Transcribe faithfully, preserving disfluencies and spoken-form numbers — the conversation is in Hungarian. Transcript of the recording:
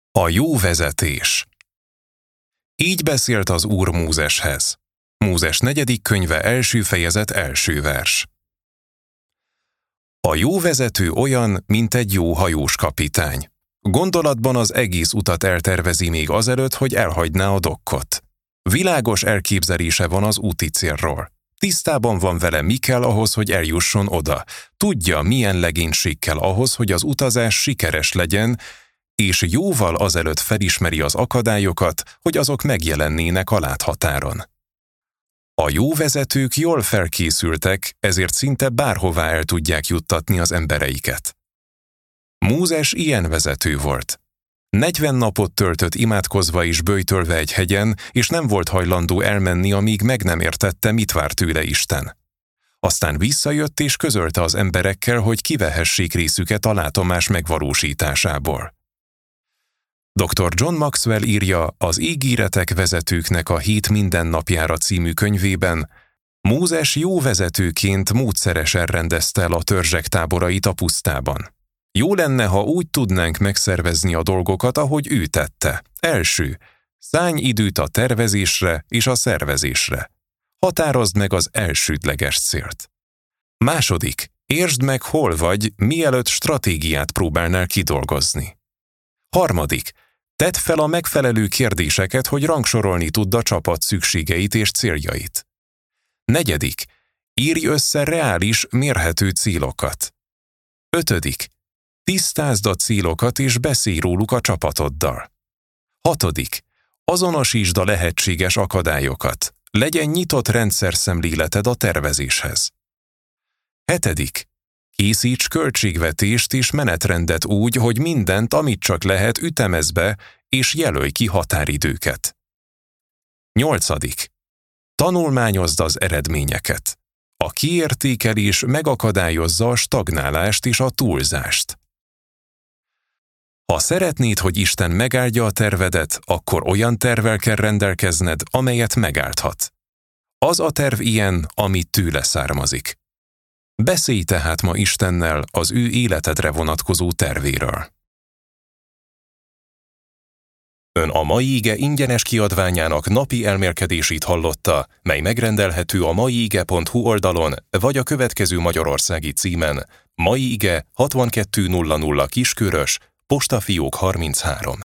A jó vezetés. Így beszélt az Úr Mózeshez. Mózes negyedik könyve első fejezet első vers. A jó vezető olyan, mint egy jó hajós kapitány. Gondolatban az egész utat eltervezi még azelőtt, hogy elhagyná a dokkot. Világos elképzelése van az úti célról. Tisztában van vele, mi kell ahhoz, hogy eljusson oda. Tudja, milyen legénység kell ahhoz, hogy az utazás sikeres legyen, és jóval azelőtt felismeri az akadályokat, hogy azok megjelennének a láthatáron. A jó vezetők jól felkészültek, ezért szinte bárhová el tudják juttatni az embereiket. Mózes ilyen vezető volt. negyven napot töltött imádkozva és böjtölve egy hegyen, és nem volt hajlandó elmenni, amíg meg nem értette, mit vár tőle Isten. Aztán visszajött és közölte az emberekkel, hogy kivehessék részüket a látomás megvalósításából. doktor John Maxwell írja az Ígéretek vezetőknek a hét mindennapjára című könyvében, Mózes jó vezetőként módszeresen rendezte el a törzsek táborait a pusztában. Jó lenne, ha úgy tudnánk megszervezni a dolgokat, ahogy ő tette. Első, szállj időt a tervezésre és a szervezésre. Határozd meg az elsődleges célt. Második, értsd meg, hol vagy, mielőtt stratégiát próbálnál kidolgozni. Harmadik, tedd fel a megfelelő kérdéseket, hogy rangsorolni tudd a csapat szükségeit és céljait. Negyedik, írj össze reális, mérhető célokat. Ötödik, tisztázd a célokat és beszélj róluk a csapatoddal. Hatodik, azonosítsd a lehetséges akadályokat. Legyen nyitott rendszerszemléleted a tervezéshez. Hetedik, készíts költségvetést és menetrendet úgy, hogy mindent, amit csak lehet, ütemezd be, és jelölj ki határidőket. Nyolcadik, tanulmányozd az eredményeket. A kiértékelés megakadályozza a stagnálást és a túlzást. Ha szeretnéd, hogy Isten megáldja a tervedet, akkor olyan tervvel kell rendelkezned, amelyet megáldhat. Az a terv ilyen, ami tőle származik. Beszélj tehát ma Istennel az ő életedre vonatkozó tervéről. Ön a Mai Ige ingyenes kiadványának napi elmélkedését hallotta, mely megrendelhető a maiige pont hu oldalon, vagy a következő magyarországi címen: Mai Ige hatvankettő nulla nulla Kiskörös, Postafiók harminchárom.